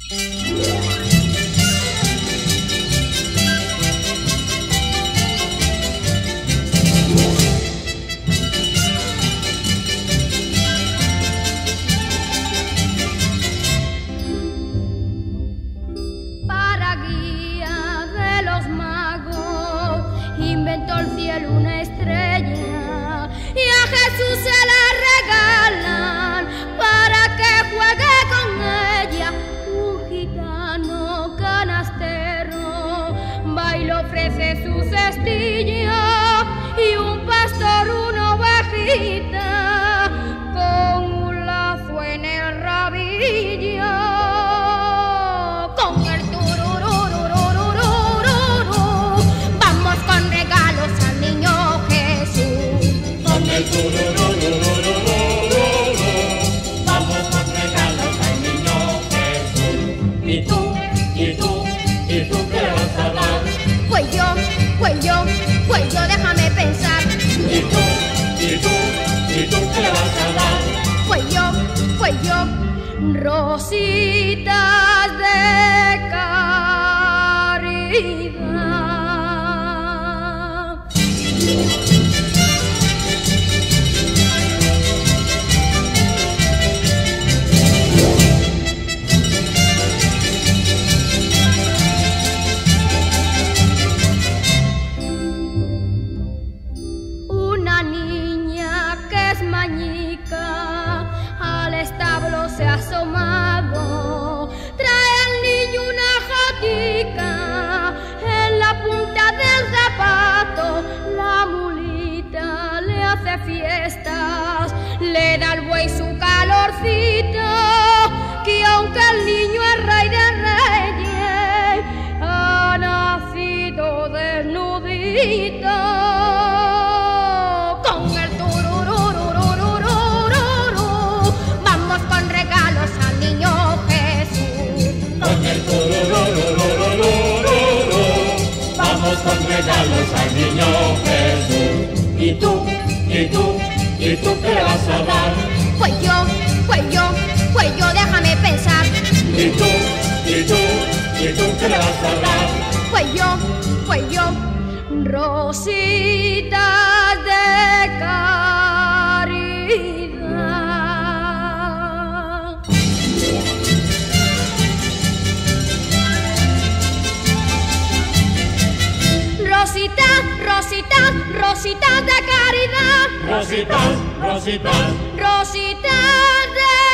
Para guía de los magos, inventó el cielo una estrella y a Jesús se la regalan para que juegue con ella. Un gitano canastero va y le ofrece su cestilla y un pastor una ovejita con un lazo en el rabillo. Vamos con regalos al niño Jesús. ¿Y tú qué le vas a dar? Pues yo, déjame pensar. ¿Y tú qué le vas a dar? Pues yo, rositas de caridad. Una niña que es mañica al establo se ha asomado, trae al niño una jatica en la punta del zapato. La mulita le hace fiestas, le da al buey su calorcito, que aunque el niño es rey de reyes, ha nacido desnudito. Vamos con regalos al niño Jesús. ¿Y tú qué le vas a dar? Pues yo, déjame pensar. ¿Y tú qué le vas a dar? Pues yo, rositas de caridad. Rositas de caridad. Rositas Rositas de